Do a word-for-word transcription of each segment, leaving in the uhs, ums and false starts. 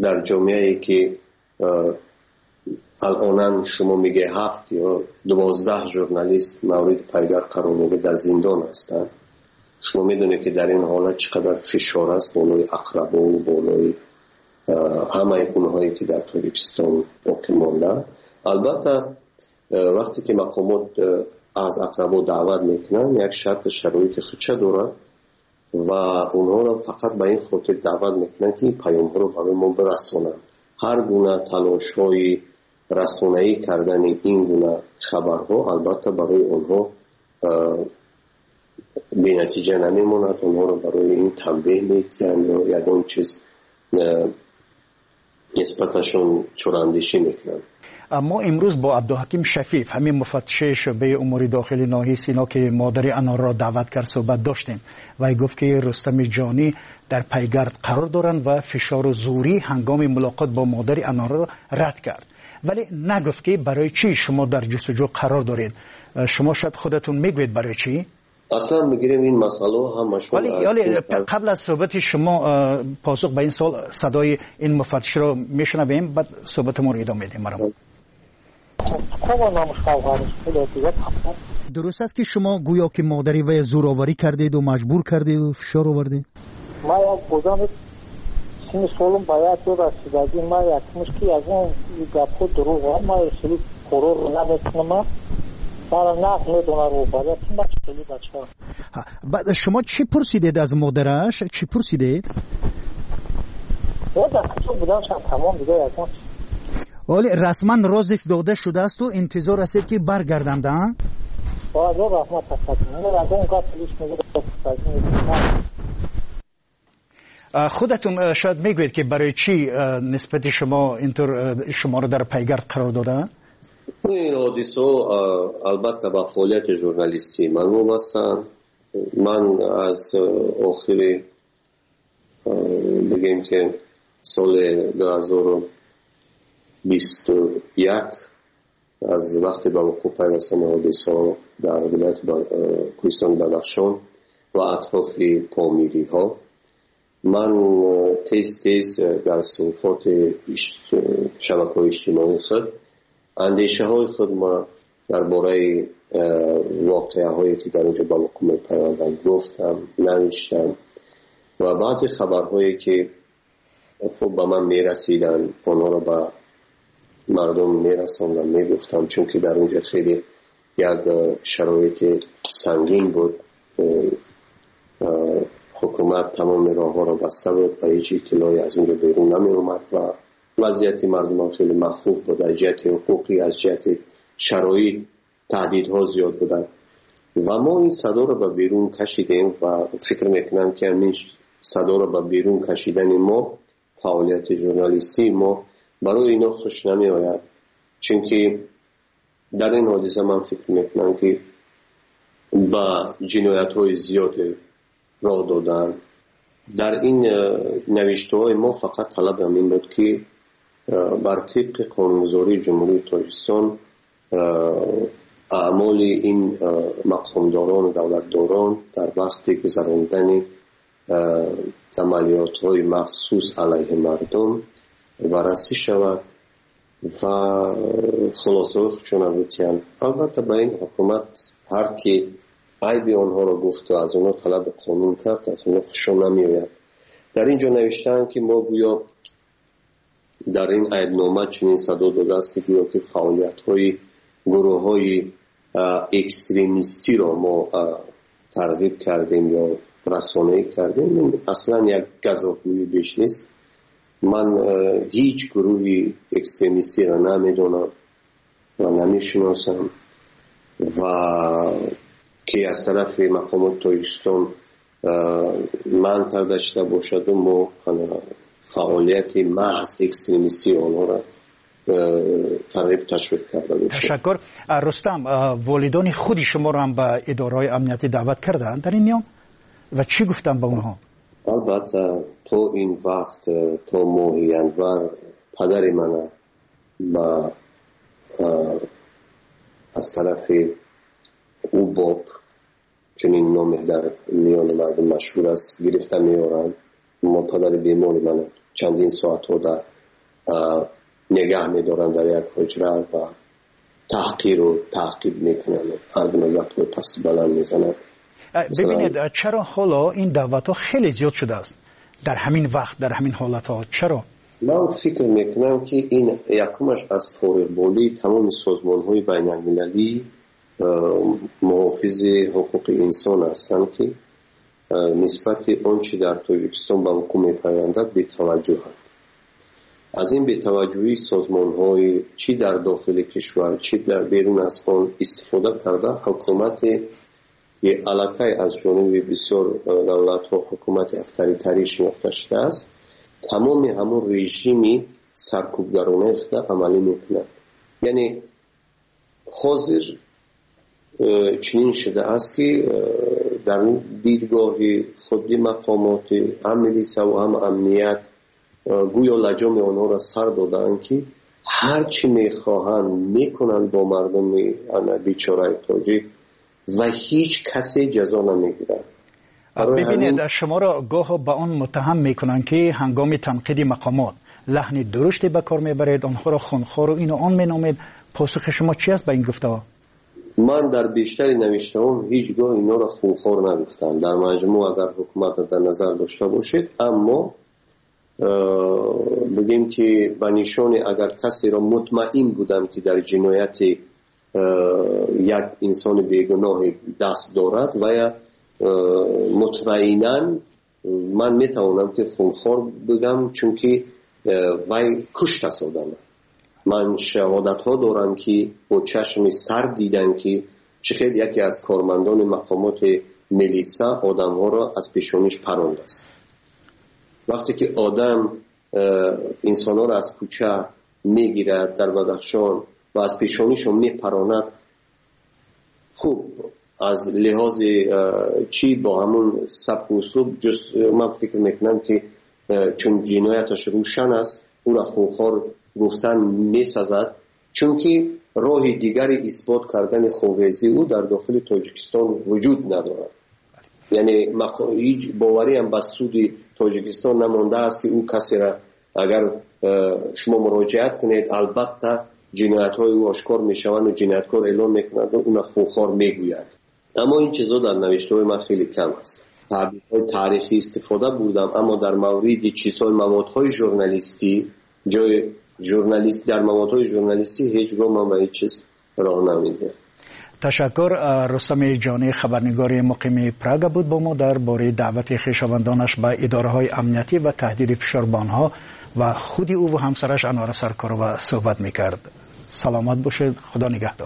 در جامعه‌ای که الان شما میگه هفت یا دوازده ژورنالیست مورد پیگر قرار میگه در زندان هستند، شما میدونه که در این حالت چقدر فشار است بالای اقربا و بالای همه اونهایی که در تاجیکستان باقی مانده. البته وقتی که مقامات از اقربا دعوت میکنن یک شرط شرایط خودشه داره و اونها را فقط به این خاطر دعوت میکنن که این پیام ها رو برای ما برسونن. هر گونه تلاش های رسانه‌ای کردن این گونه خبرها البته برای اونها بی نتیجه نمیموند. اونها رو برای این تنبیه میکنن یا یکون چیز نسبتشون چراندیشی میکنن. ما امروز با عبدالحکیم شفیف همین مفتش شعبه امور داخلی ناحیه سینا که مادر انار را دعوت کرد صحبت داشتیم و ای گفت که رستم جانی در پیگرد قرار دارند و فشار زوری هنگام ملاقات با مادر انار را رد کرد، ولی نگفت که برای چی شما در جستجو قرار دارید. شما شاید خودتون میگوید برای چی؟ اصلا میگیریم این مسئله همشون. ولی قبل از صحبت شما پاسخ به این سوال صدای این مفتش رو میشنویم، بعد صحبتمون رو ادامه میدیم. مرحبا. درست است که شما گویا که مادری و زورآوری کردید و مجبور کردید و فشار آوردید؟ ما یک بودم سین سالم باید رو رسیدگی ما یک مشکی از اون گپو دروغ هم ما سری قرار رو نمیتونم برای نقل میدونه رو باید این بچه خیلی بچه ها. بعد شما چی پرسیدید از مادرش؟ چی پرسیدید؟ یا در کتاب بودم شد تمام دیگه یک مشکی. ولی رسما رازش داده شده است و انتظار است که برگردند. ها؟ باید رو رحمت هستید. من از اون قطع لیش میگه خودتون شاید میگوید که برای چی نسبت شما اینطور شما رو در پیگرد قرار داده؟ این حادثه البته با فعالیت ژورنالیستی من وابسته‌اند. من از آخر بگیم که سال دو هزار و بیست و یک از وقتی به وقوع پیوستن حادثه در ولایت کوهستان بدخشان و اطراف پامیری ها من تیز تیز در صحفات شبکه‌های اجتماعی خود اندیشه های خود ما درباره واقعه هایی که در اونجا به وقوع می‌پیوندند گفتم، نوشتم و بعضی خبرهایی که خب به من میرسیدن آنها را به مردم میرساندم میگفتم، چون که در اونجا خیلی یک شرایط سنگین بود. حکومت تمام راه ها را بسته بود و هیچ اطلاعی از اونجا بیرون نمی اومد و وضعیت مردم خیلی مخوف بود. از جهت حقوقی، از جهت شرایط تهدیدها زیاد بودن و ما این صدا را به بیرون کشیدیم و فکر میکنم که همین صدا را به بیرون کشیدن ما، فعالیت ژورنالیستی ما برای اینا خوش نمی آید، چون که در این حادثه من فکر میکنم که با جنایت های زیاد راه دادن. در این نوشته های ما فقط طلب همین بود که بر طبق قانونگذاری جمهوری تاجیکستان اعمال این مقامداران و دولتداران در وقت گذراندن عملیات های مخصوص علیه مردم بررسی شود و خلاصه خودشون بتیان. البته به این حکومت هر کی عیب آنها را گفت و از آنها طلب قانون کرد از آنها خوششون نمیآید. در اینجا نوشتن که ما گویا در این عیبنامه چنین صدا داده است که گویا که فعالیت های گروه های اکستریمیستی را ما ترغیب کردیم یا رسانه‌ای کردیم. اصلا یک گزافگویی بیش نیست. من هیچ گروهی اکستریمیستی را نمیدونم و نمیشناسم و که از طرف مقامات تاجیکستان من کرده شده باشد و ما فعالیت محض اکستریمیستی آنها را ترغیب تشویق کرده باشد. تشکر. رستم، والدان خودی شما را هم به اداره‌های امنیتی دعوت کردن در این میان و چی گفتن به اونها؟ البته تو این وقت تو ماهی انور پدر من با از طرف او باب چنین نام در میان مردم مشهور است گرفته میارن. ما پدر بیماری من چندین ساعت ها در نگه می‌دارن در یک حجره و تحقیر و تعقیب میکنن و اگه یک پای پس بلند میزنن. ببینید چرا حالا این دعوت ها خیلی زیاد شده است در همین وقت، در همین حالت ها؟ چرا؟ من فکر میکنم که این یکمش از فارغبالی تمام سازمان های بین المللی محافظ حقوق انسان هستند که نسبت آنچه در تاجیکستان به حکومت میپیوندد بی توجه هستند. از این بی‌توجهی سازمان‌های چی در داخل کشور چی در بیرون از آن استفاده کرده حکومت که علاقه از جانب بسیار دولت‌ها حکومت افطاری شناخته شده است تمام همون رژیمی سرکوبگرانه اخته عملی میکنند. یعنی حاضر چنین شده است که در دیدگاه خودی مقامات هم ملیسا و هم امنیت گویا لجام آنها را سر دادن که هر چی میخواهند میکنن با مردم بیچاره تاجیک و هیچ کسی جزا نمیگیرند. ببینید شما را گاه به آن متهم میکنن که هنگام تنقید مقامات لحن درشتی به کار میبرید، آنها را خونخوار و این و آن مینامید. پاسخ شما چی است به این گفته ها؟ من در بیشتری نوشته هم هیچگاه اینا را خونخوار نگفتم. در مجموع اگر حکومت در نظر داشته باشید، اما بگیم که به نشان اگر کسی را مطمئن بودم که در جنایت یک انسان بیگناه دست دارد و یا مطمئناً من میتوانم که خونخوار بگم، چون که وی کشته شده. من شهادت ها دارم که با چشم سر دیدن که چقدر یکی از کارمندان مقامات میلیسا آدم ها را از پیشانیش پرانده است. وقتی که آدم انسان ها را از کوچه میگیرد در بدخشان و از پیشانیشون میپراند، خوب از لحاظ چی با همون سبک و اسلوب جز من فکر میکنم که چون جنایتش روشن است او را خونخوار گفتن میسازد، چون که راه دیگری اثبات کردن خونریزی او در داخل تاجیکستان وجود ندارد. یعنی هیچ باوری هم به سود تاجیکستان نمانده است که او کسی را اگر شما مراجعت کنید البته جنایت های او آشکار می شوند و جنایتکار اعلام میکند و اون خونخوار میگوید. اما این چیزا در نوشته های من خیلی کم است. تعبیرهای تاریخی استفاده بودم، اما در مورد چیزهای موادهای ژورنالیستی جای ژورنالیست در موادهای ژورنالیستی هیچگاه من به هیچ چیز راه نمیده. تشکر. رستم جانی خبرنگار مقیم پراگ بود با ما در باره دعوت خویشاوندانش به اداره‌های امنیتی و تهدید فشار به آنها و خودی او و همسرش انوار سرکارова صحبت میکرد. سلامت باشید. خدا نگهدار.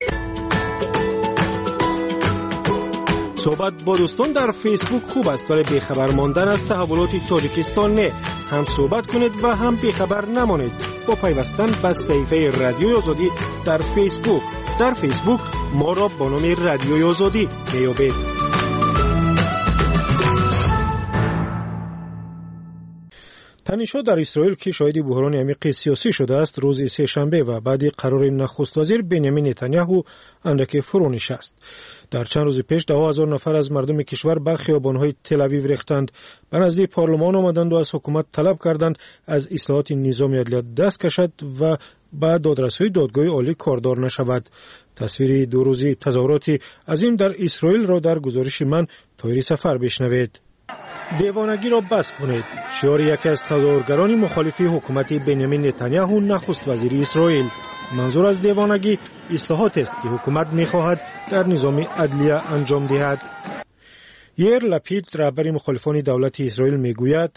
صحبت با دوستان در فیسبوک خوب است، ولی بیخبر ماندن از تحولات تاجیکستان نه. هم صحبت کنید و هم بیخبر نمانید با پیوستن به صفحه رادیوی آزادی در فیسبوک. در فیسبوک ما را با نام رادیوی آزادی میابید. تنش‌ها در اسرائیل که شاهد بحران عمیق سیاسی شده است، روز سه شنبه و بعد قرار نخست وزیر بنیامین نتانیاهو اندکی فرو نشست. در چند روز پیش ده هزار نفر از مردم کشور به خیابان‌های تل آویو ریختند، به نزد پارلمان آمدند و از حکومت طلب کردند از اصلاحات نظام عدلیات دست کشد و به دادرسی دادگاه عالی کاردار نشود. تصویر دو روزی تظاهرات عظیم در اسرائیل را در گزارش من طاهری سفر بشنوید. دیوانگی را بس کنید، شعار یکی از تظاهرگران مخالف حکومت بنیامین نتانیاهو نخست وزیر اسرائیل. منظور از دیوانگی اصلاحات است که حکومت می‌خواهد در نظام عدلیه انجام دهد. یر لپید رهبر مخالفان دولت اسرائیل میگوید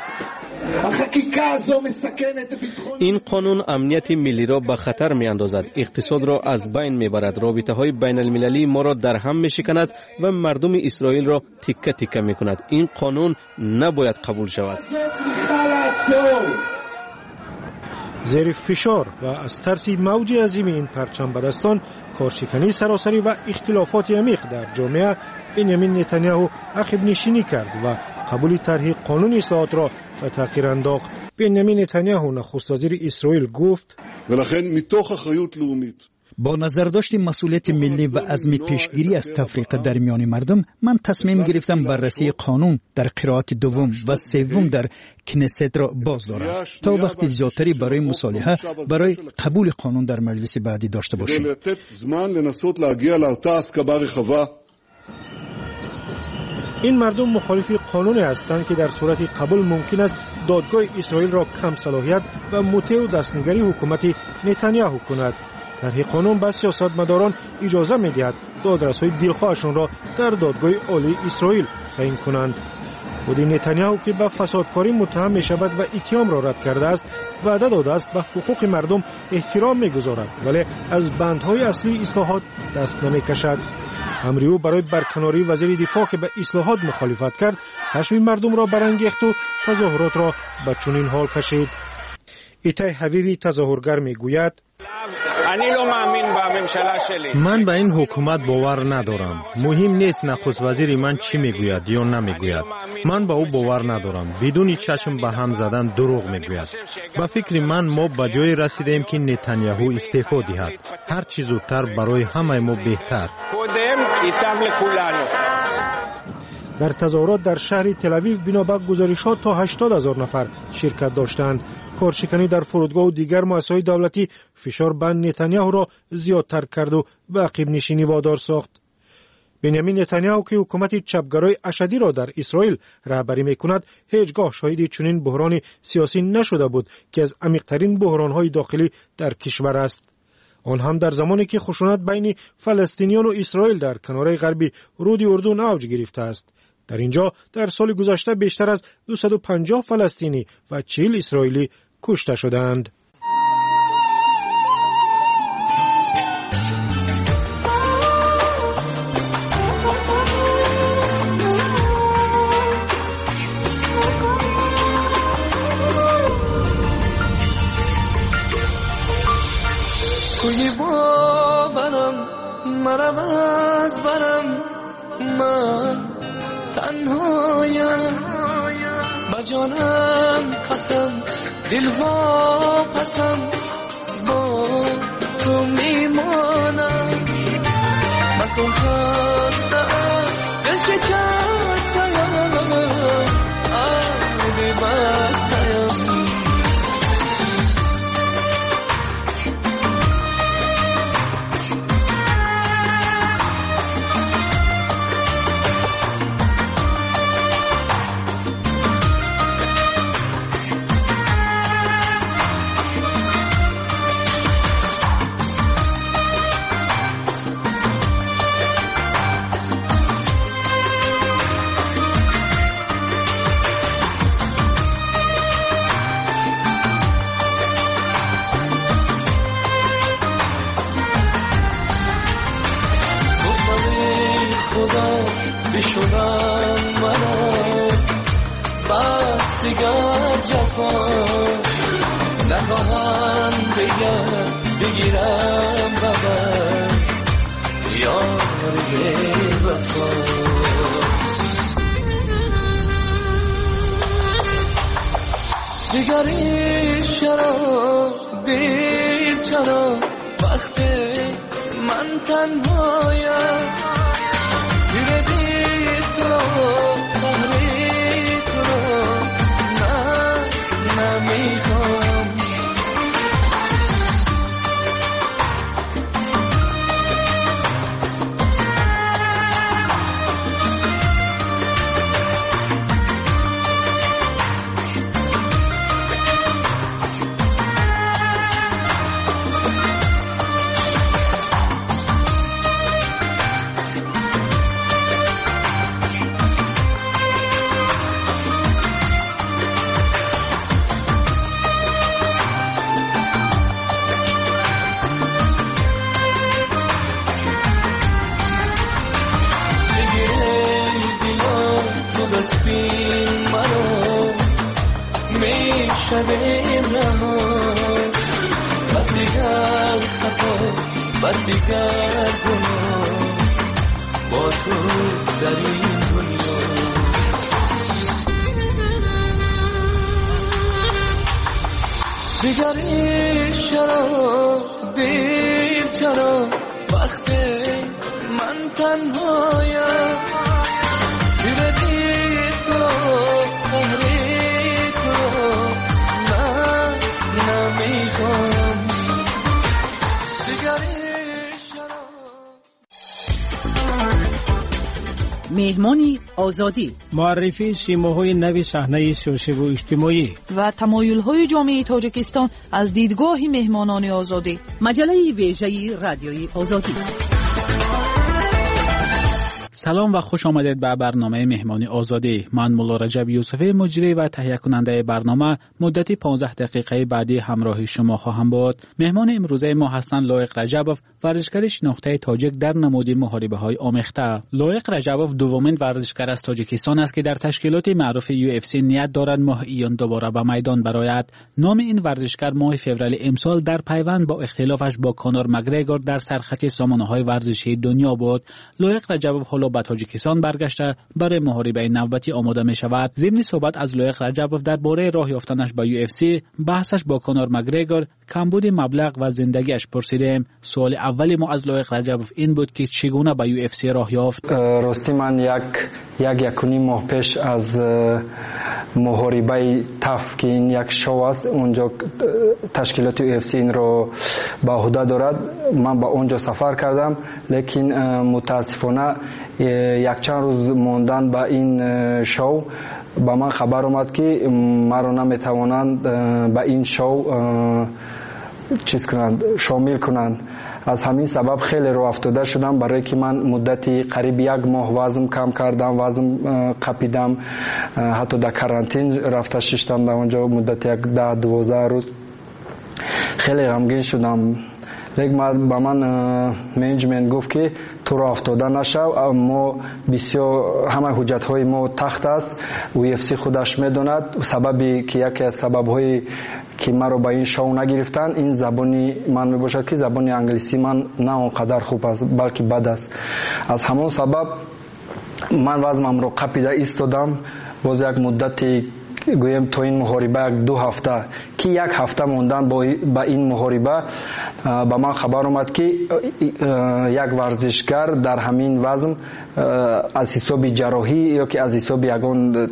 این قانون امنیت ملی را به خطر می اندازد، اقتصاد را از بین می برد، رابطه های بین المللی ما را در هم می شکند و مردم اسرائیل را تکه تکه می کند. این قانون نباید قبول شود. زیر فشار و از ترس موج عظیم این پرچم بدستان، کارشکنی سراسری و اختلافات عمیق در جامعه، بنیامین نتانیاهو عقب نشینی کرد و قبول طرح قانون اصلاحات را به تأخیر انداخت. بنیامین نتانیاهو نخست وزیر اسرائیل گفت ולכן מתוך אחריות לאומית با نظر داشت مسئولیت ملی و عزم پیشگیری از تفریق در میان مردم، من تصمیم گرفتم بررسی قانون در قرائت دوم و سوم در کنست را باز دارم تا وقت زیادتری برای مصالحه برای قبول قانون در مجلس بعدی داشته باشیم. این مردم مخالف قانونی هستند که در صورت قبول ممکن است دادگاه اسرائیل را کم صلاحیت و مطیع و دستنگری حکومت نتانیاهو کند. طرح قانون به سیاستمداران اجازه می‌دهد دادرس‌های دلخواهشان را در دادگاه عالی اسرائیل تعیین کنند. خود نتانیاهو که به فسادکاری متهم می‌شود و اتهام را رد کرده است، وعده داده است به حقوق مردم احترام می‌گذارد، ولی از بندهای اصلی اصلاحات دست نمی‌کشد. امری او برای برکناری وزیر دفاع که به اصلاحات مخالفت کرد، خشم مردم را برانگیخت و تظاهرات را به چنین حال کشید. ایتای حویوی تظاهرگر میگوید: من به این حکومت باور ندارم. مهم نیست نخست وزیر من چی میگوید یا نمیگوید. من به او باور ندارم. بدون چشم به هم زدن دروغ میگوید. با فکر من ما به جای رسیدیم که نتانیاهو استعفا دهد. هر چیز زودتر برای همه ما بهتر. در تظاهرات در شهر تل‌آویو بنابر گزارشات تا هشتاد هزار نفر شرکت داشتند. کارشکنی در فرودگاه و دیگر مؤسسه‌های دولتی فشار بر نتانیاهو را زیادتر کرد و به عقب نشینی وادار ساخت. بنیامین نتانیاهو که حکومت چپگرای اشدی را در اسرائیل رهبری می‌کند، هیچگاه شاهد چنین بحران سیاسی نشده بود که از عمیق‌ترین بحران‌های داخلی در کشور است. آن هم در زمانی که خشونت بین فلسطینیان و اسرائیل در کناره غربی رود اردن اوج گرفته است. در اینجا در سال گذشته بیشتر از دویست و پنجاه فلسطینی و چهل اسرائیلی کشته شدند. کوی باورم مرم از برم، من تنهایم با جانم قسم، دل وا قسم با تو میمانم. مکن خستم دل شکستم، آبی بستم. بشونم منو بس دیگر جفا نخواهم بگم بگیرم ببر یار وفا. دیگری چرا دیر چرا وقت من تنهایم، دیره دیر تو تحریک رو نه نمیخوام. شبیم رها بس دیگر خطا بس دیگر گناه با تو در این دنیا. دیگری چرا دیر چرا وقتی من تنهایم دیردی تو قهری تو من نمیخوام دیگری چرا. مهمانی آزادی، معرفی سیماهای نوی صحنه سیاسی و اجتماعی و تمایل‌های جامعه تاجیکستان از دیدگاه مهمانان آزادی. مجله ویژه رادیوی آزادی. سلام و خوش آمدید به برنامه مهمانی آزادی. من مولا رجب یوسفی مجری و تهیه کننده برنامه مدتی پانزده دقیقه بعدی همراه شما خواهم بود. مهمان امروزه ما هستند لایق رجبوف، ورزشکار شناخته تاجیک در نماد محاربه‌های آمیخته. لایق رجبوف دومین ورزشکار از تاجیکستان است که در تشکیلات معروف یو اف سی نیت دارد ماه ایان دوباره به میدان برآید. نام این ورزشکار ماه فوریه امسال در پیوند با اختلافش با کانور مگریگور در سرخط سامانه‌های ورزشی دنیا بود. لایق رجبوف حالا به تاجیکستان برگشته برای محاربه نوبتی آماده می شود. ضمن صحبت از لایق رجبوف درباره راه یافتنش به یو اف سی، بحثش با کانور مگریگور، کمبود مبلغ و زندگیش پرسیدیم. سوال اولی ما از لایق رجبوف این بود که چگونه به یو اف سی راه یافت. راستی من یک یک یکونی ماه پیش از محاربه تف که این یک شو است اونجا تشکیلات یو اف سی این رو به عهده دارد، من به اونجا سفر کردم، لیکن متاسفانه یک چند روز موندن به این شو به من خبر اومد که مرا نمیتوانند به این شو چیز کنند، شامل کنند. از همین سبب خیلی رو افتاده شدم، برای که من مدتی قریب یک ماه وزن کم کردم، وزن قپیدم، حتی در کرانتین رفته ششتم در اونجا مدت یک ده دوازده روز. خیلی غمگین شدم، لیکن با من منیجمنت گفت که تو را افتاده نشو، ما بسیار همه حجت های ما تخت است، و اف سی خودش میدوند. سببی که یکی از سبب های که مرا با این شو نگرفتن این زبانی من می باشد که زبانی انگلیسی من نه اونقدر خوب است بلکه بد است. از همون سبب من وزنم رو قپیده ایستادم. باز یک مدتی گویم تو این محاربه دو هفته که یک هفته موندن با این محاربه با من خبر اومد که یک ورزشکار در همین وزن از حساب جراحی یا که از حساب یگان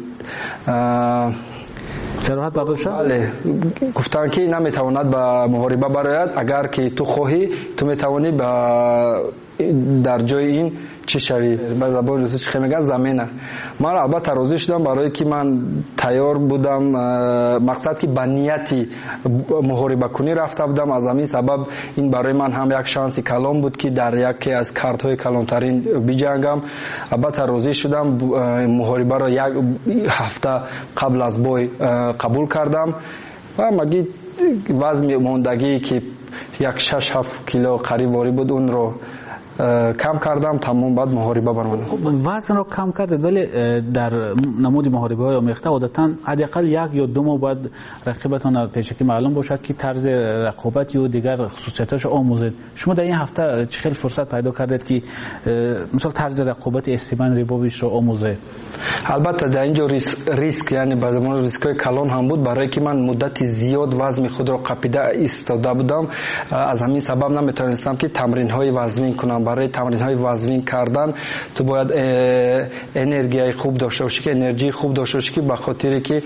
جراحت برداشت، بله، گفتن که نمیتواند به محاربه برآید، اگر که تو خواهی تو میتوانی در جای این چی شوی. به زبان روسی چی میگن زمینه. من البته راضی شدم برای که من تیار بودم، مقصد که به نیتی محاربه کنی رفته بودم. از همین سبب این برای من هم یک شانس کلان بود که در یکی از کارت های کلانترین بجنگم. البته راضی شدم، محاربه را یک هفته قبل از بای قبول کردم و مگی وزن موندگی که یک شش هفت کیلو قریب واری بود اون رو کم کردم، تمام بعد محاربه برام. خب وزن رو کم کردید، ولی در نمود محاربه های آمیخته عادتا حداقل یک یا دو ماه بعد رقیبتان پیشکی معلوم باشد که طرز رقابت یا دیگر خصوصیتاش آموزید. شما در این هفته چه خیلی فرصت پیدا کردید که مثلا طرز رقابت استیون ریبوویچ رو آموزید؟ البته در اینجا ریسک, ریسک یعنی به زمان ریسکای کلان هم بود، برای که من مدتی زیاد وزن خود را قپیده ایستاده بودم. از همین سبب نمیتونستم که تمرین های وزنی کنم. برای تمرین های وزنی کردن تو باید انرژی خوب داشته باشی، که انرژی خوب داشته باشی که به خاطر که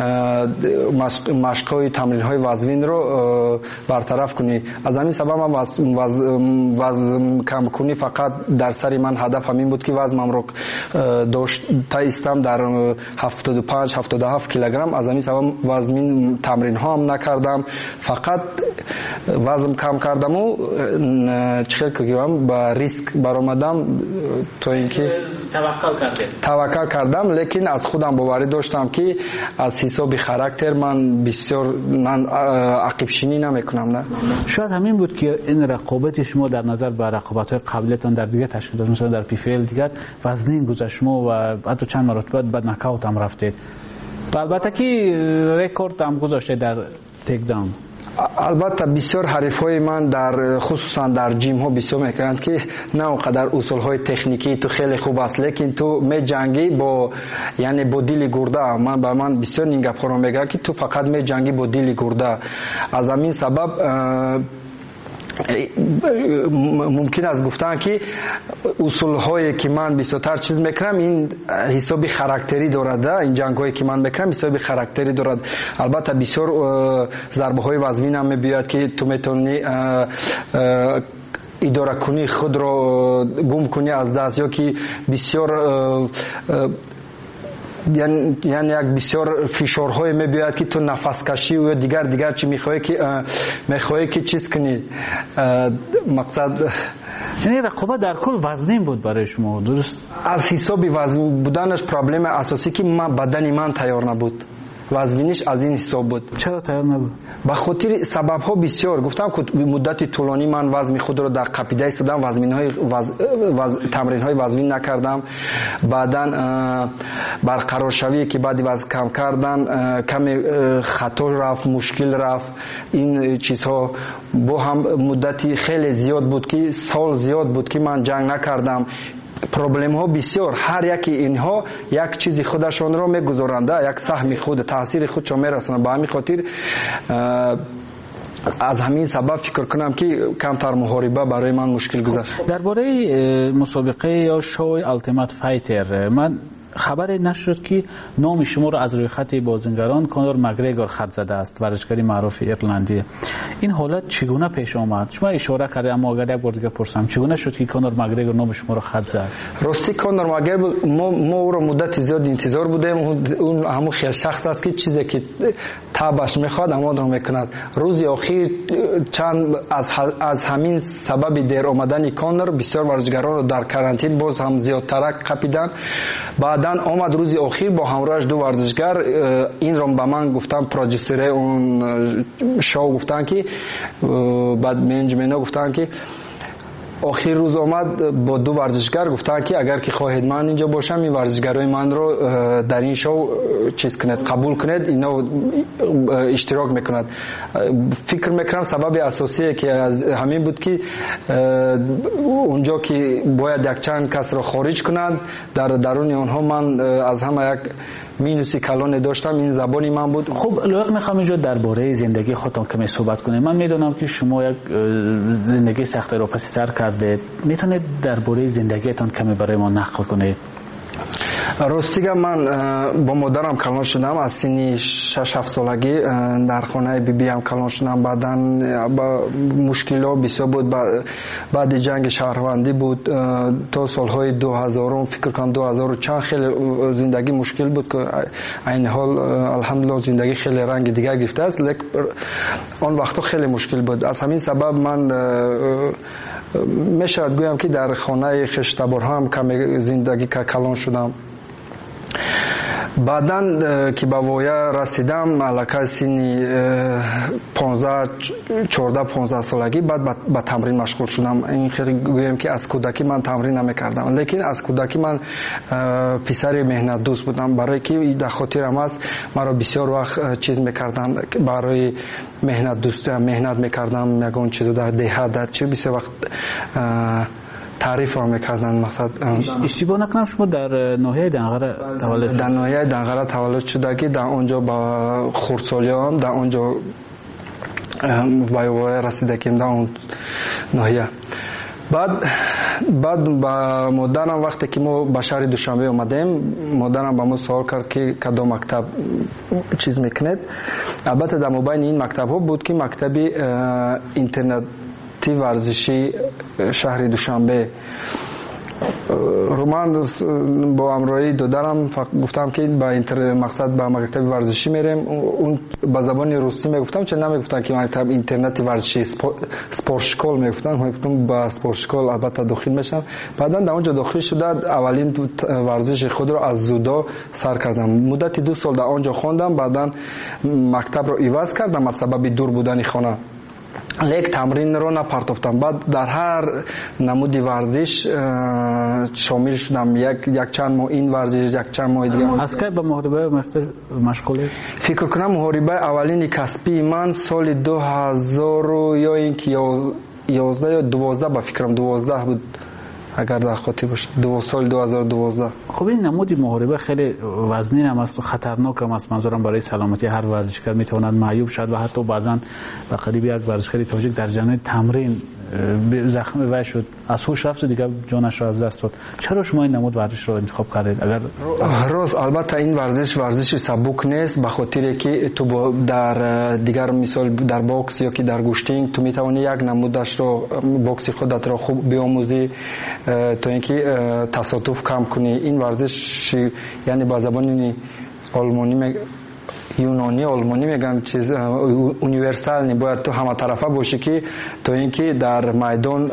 مشق های تمرین های وزنی رو برطرف کنی. از همین سبب من وزن کم کنی فقط در سری من هدف همین بود که وزنم رو داشته ایستم در هفتاد و پنج هفتاد و هفت کیلوگرم. از همین سبب وزن تمرین ها هم نکردم، فقط وزن کم کردم و چخیل که با ریسک برآمدم تو اینکه توکل کردم توکل کردم لیکن از خودم باوری داشتم که از حساب خاراکتر من بسیار من عقب شینی نمیکنم. نه شاید همین بود که این رقابت شما در نظر به رقابت‌های قبلیتون در دیگه تشکیلات مثلا در پی فی ال دیگر وزنین گذشت شما و حتی چند مرتبه بعد نکاوت هم رفتید. البته که رکورد هم گذاشته در تیک داون. البته بسیار حریفای من در خصوصا در جیم ها بسیار میکنند که نه اونقدر اصول های تکنیکی تو خیلی خوب است، لیکن تو می جنگی با یعنی با دل گرده. من با من بسیار این گپ ها میگه که تو فقط می جنگی با دل گرده. از همین سبب ممکن است گفتن که اصول هایی که من بیشتر چیز میکنم این حسابی خاراکتری دارد. این جنگ هایی که من میکنم حسابی خاراکتری دارد. البته بسیار ضربه های وزمین هم میبیاد که تو میتونی اداره کنی، خود را گم کنی از دست، یا که بسیار یعنی یعنی یک بسیار فشارهای میبیاد که تو نفس کشی و دیگر دیگر چی میخوای که میخوای که چیز کنی. مقصد یعنی رقابت در کل وزنین بود برای شما، درست؟ از حساب وزن بودنش پرابلم اساسی که من بدن من تیار نبود. وزنش از این حساب بود. چرا تیار نبود؟ به خاطر سبب ها بسیار. گفتم که مدت طولانی من وزن خود را در قپیده ایستادم، وزن های وز... وز... تمرین های وزنی نکردم. بعداً برقرار شوی که بعد وزن کم کردن کمی خطا رفت، مشکل رفت. این چیزها با هم مدتی خیلی زیاد بود که سال زیاد بود که من جنگ نکردم. پروبلم ها بسیار، هر یکی اینها یک چیزی خودشان را میگذارند، یک سهم خود تاثیر خودشان میرسونند. با همین خاطر از همین سبب فکر کنم که کمتر محاربه برای من مشکل گذشت. درباره مسابقه یا شوی التیمت فایتر من خبری نشد که نام شما را از روی خط بازیگران کانور مگریگور خط زده است، ورزشکاری معروف ایرلندی. این حالت چگونه پیش آمد؟ شما اشاره کردید اما اگر یک بار دیگه پرسم چگونه شد که کانور مگریگور نام شما را خط زد؟ راستی کانور مگریگور ما ما او را مدت زیاد انتظار بودیم. اون همون خیلی شخص است که چیزی که تابش میخواد اما را میکند. روز اخیر چند از از همین سبب دیر آمدن کانور بسیار ورزشکاران را در کرانتین باز هم زیادتر قپیدن. بعد آمد روز اخیر با همراهش دو ورزشگر این رو به من گفتن، پروژیسر اون شو گفتن که بعد منیجمنت گفتن که آخر روز آمد با دو ورزشگر گفتن که اگر که خواهید من اینجا باشم این ورزشگرای من رو در این شو چیز کنید، قبول کنید، اینا اشتراک میکنند. فکر میکنم سبب اساسی که از همین بود که اونجا که باید یک چند کس رو خارج کنند، در درون اونها من از همه یک مینوسی کلان داشتم. این زبانی من بود. خب لایق میخوام اینجا درباره زندگی خودتون کمی صحبت کنیم. من میدونم که شما یک زندگی سخت رو پس‌تر کردید، میتونید درباره زندگیتون کمی برای ما نقل کنید؟ راستیگه من با مادرم کلان شدم از سن شش هفت سالگی. در خانه بی بی هم کلان شدم. بعداً با مشکلات بسیار بود. بعد جنگ شهروندی بود تا سالهای دو هزار، فکر کنم دو هزار و چند خیلی زندگی مشکل بود که این حال الحمدلله زندگی خیلی رنگ دیگه گرفته است، لیکن آن وقتا خیلی مشکل بود. از همین سبب من میشود گویم که در خانه خشتبار هم کمی زندگی که کلان شدم. بعداً که به وایه رسیدم علاقه سنی پانزده چهارده پانزده سالگی بعد به تمرین مشغول شدم. این خیلی گویم که از کودکی من تمرین نمیکردم، لیکن از کودکی من پسر مهنت دوست بودم، برای که در خاطرم است مرا بسیار وقت چیز میکردن برای مهنت دوست مهنت میکردم. یگان چیزو در دهات در چه بسیار وقت تعریف را میکردن. مقصد اشتباه نکنم شما در ناحیه دنقره تولد شد؟ در ناحیه دنقره تولد شدگی در اونجا با خردسالیام در اونجا وایواره رسیدگیم در اون ناحیه. بعد بعد با مادرم وقتی که ما به شهر دوشنبه اومدیم، مادرم با ما سوال کرد که کدام مکتب چیز میکنید. البته در مابین این مکتب ها بود که مکتب اینترنت ورزشی شهر دوشنبه. رومان با امرای دادرم گفتم که با اینتر مقصد با مکتب ورزشی میریم. اون با زبان روسی میگفتم، چه نمیگفتن که مکتب اینترنت ورزشی سپورت شکل میگفتن. من گفتم با سپورت شکل البته داخل میشم. بعدا در اونجا داخل شده اولین ورزش خود رو از زودو سر کردم. مدت دو سال در اونجا خواندم. بعدا مکتب رو عوض کردم از سبب دور بودن خانه. лек тамринро напартофтам. Баъд дар ҳар намуди варзиш шомил шудам. Якчанд моҳ ин варзиш, якчанд моҳи дигар. аз ки ба муҳорибаи омехта машғулед? фикр кунам муҳорибаи аввалини касбии ман соли ду ҳазору ё ин ки ёздаҳ ё дувоздаҳ ба фикрам дувоздаҳ буд, агар дар хотир бошад, соли ду ҳазору дувоздаҳ. خب این نمودی محاربه خیلی وزنی هم است و خطرناک هم است. منظورم برای سلامتی هر ورزشکار میتواند معیوب شد و حتی بعضا به قریب یک ورزشکار تاجیک در جریان تمرین زخمی وی شد، از هوش رفت و دیگه جانش را از دست داد. چرا شما این نمود ورزش را انتخاب کردید؟ اگر راست البته این ورزش ورزش سبک نیست، به خاطر که تو در دیگر مثال در باکس یا که در گوشتینگ تو میتوانی یک نمودش رو باکس خودت را خوب بیاموزی تا اینکه تصادف کم کنی. این ورزش یعنی با زبان آلمانی یونانی آلمانی میگن چیز اونیورسال نی، باید تو همه طرفه باشی که تا اینکه در میدان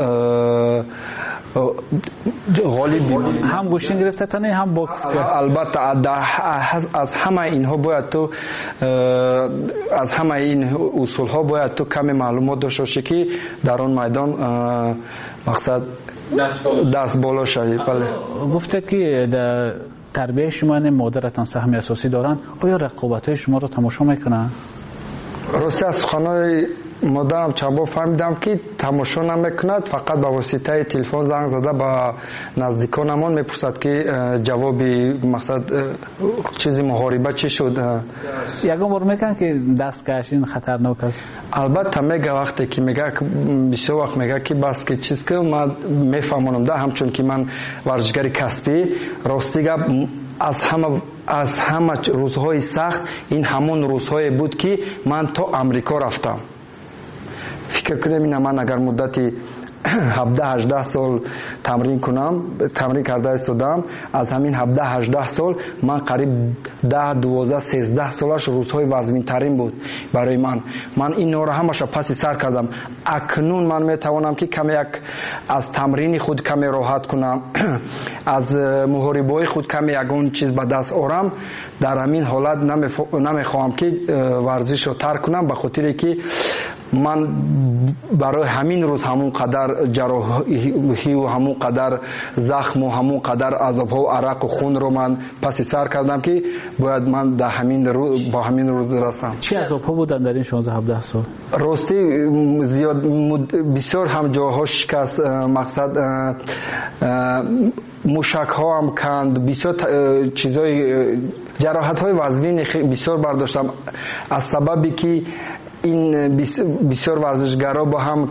غالب بمونی. هم گوشتین گرفته تنی هم باکس. البته از همه اینها باید تو از همه این اصول ها باید تو کمی معلومات داشته باشی که در آن میدان مقصد دست بالا شوی. بله. گفتید که در تربیه شما مادرتان سهم اساسی دارن، آیا رقابت‌های شما رو تماشا میکنن؟ راستی از خانه مادرم چند بار فهمیدم که تماشا نمیکند، فقط به واسطه تلفن زنگ زده به نزدیکانمان میپرسد که جوابی مقصد چیزی محاربه چی شد. یگان بار میگن که دست کشین خطرناک است. البته میگه وقتی که میگه بسیار وقت میگه که بس که چیز که من میفهمونم ده، همچون که من ورزشکار کسبی راستی گپ از همه از همه روزهای سخت این همون روزهای بود که من تا امریکا رفتم. فکر کنم این من اگر مدتی هفده هجده سال تمرین کنم تمرین کرده استادم، از همین هفده هجده سال من قریب ده دوازده سیزده سالش روزهای وزمین ترین بود برای من. من این نور همش پس سر کردم. اکنون من میتوانم که کمی یک از تمرین خود کمی راحت کنم، از محاربه‌های خود کمی یگون چیز به دست آورم. در همین حالت نمیخواهم که ورزش رو ترک کنم، به خاطر که من برای همین روز همون قدر جراحی و همون قدر زخم و همون قدر عذاب‌ها و عرق و خون رو من پس سر کردم که باید من در همین روز با همین روز رسم. چه عذاب‌ها بودن در این شانزده هفده سال؟ راستی زیاد بسیار هم جاها شکست، مقصد موشک ها هم کند، بسیار چیزای جراحت های وزنی بسیار برداشتم از سببی که این بسیار ورزشگرا با هم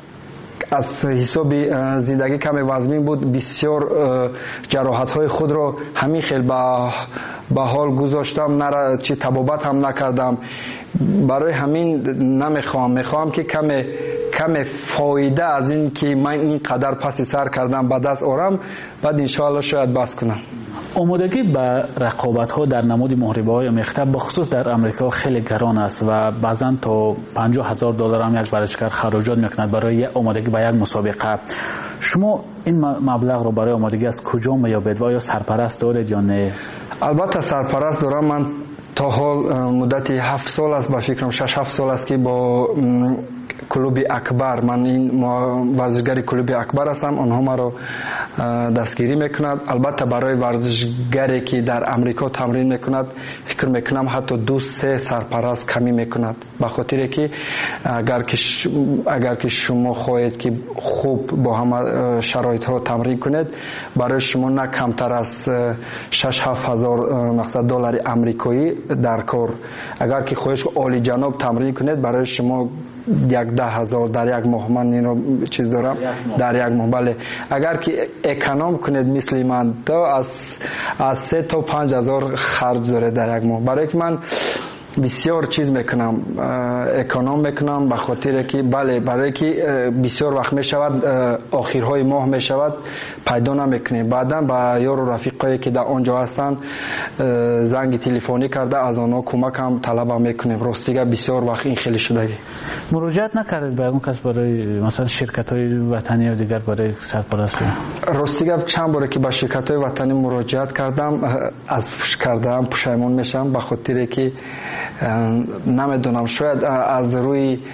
از حساب زندگی کم وزنی بود، بسیار جراحت های خود را همین خیلی به حال گذاشتم، نه چی طبابت هم نکردم. برای همین نمیخوام میخوام که کم کم فایده از این که من این قدر پس سر کردم به دست آورم، بعد انشاءالله شاید بس کنم. آمادگی به رقابت ها در نمود محاربه های آمیخته بخصوص در امریکا خیلی گران است و بعضا تا پنجاه هزار دلار هم یک ورزشکار خراجات میکند برای آمادگی به یک مسابقه. شما این مبلغ رو برای آمادگی از کجا میابید و آیا سرپرست دارید یا نه؟ البته سرپرست دارم. من تا حال مدتی هفت سال است، با فکرم شش هفت سال است که با کلوب اکبر، من این ورزشگر کلوب اکبر هستم، آنها مرا دستگیری میکند. البته برای ورزشگری که در امریکا تمرین میکند فکر میکنم حتی دو سه سرپرست کمی میکند، به خاطر که اگر که اگر که شما خواهید که خوب با همه شرایط ها تمرین کنید، برای شما نه کمتر از شش هفت هزار مقصد دلار امریکایی در کار. اگر که خواهید عالی جناب تمرین کنید برای شما یک ده هزار در یک ماه. من اینو چیز دارم در یک ماه. بله اگر که اکانوم کنید مثل من تو از از سه تا پنج هزار خرج داره در یک ماه. برای که من بسیار چیز میکنم، اکانوم میکنم، به خاطر که بله برای که بسیار وقت میشود آخرهای ماه میشود پیدا نمیکنه. بعدا با یار و رفیقایی که در آنجا هستند زنگ تلفنی کرده از آنها کمک هم طلب میکنیم. راستیگه بسیار وقت این خیلی شدگی. مراجعت نکردید به اون کس برای مثلا شرکت های وطنی و دیگر برای سرپرستی؟ راستیگه چند باره که با شرکت های وطنی مراجعت کردم، از کردم پشیمون میشم، به خاطر که نمیدونم شاید از روی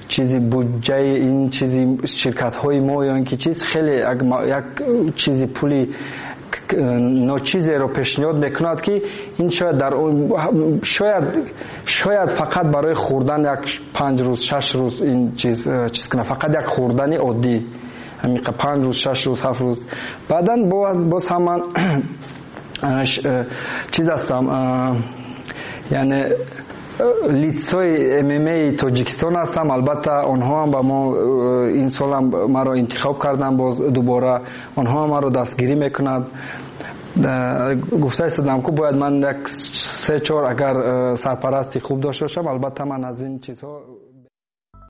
چیزی بودجه این چیزی شرکت های ما یا اینکه چیز خیلی یک چیزی پولی ناچیزی رو پیشنهاد میکند که این شاید در شاید شاید فقط برای خوردن یک پنج روز شش روز این چیز چیز کنه، فقط یک خوردن عادی همین پنج روز شش روز هفت روز. بعداً باز باز هم چیز هستم یعنی لیتسای ام ام ای تاجیکستان هستم. البته آنها هم با ما این سال هم ما رو انتخاب کردن، باز دوباره آنها ما رو دستگیری میکنند. گفته استادم که باید من یک سه چهار اگر سرپرستی خوب داشته باشم، البته من از این چیزها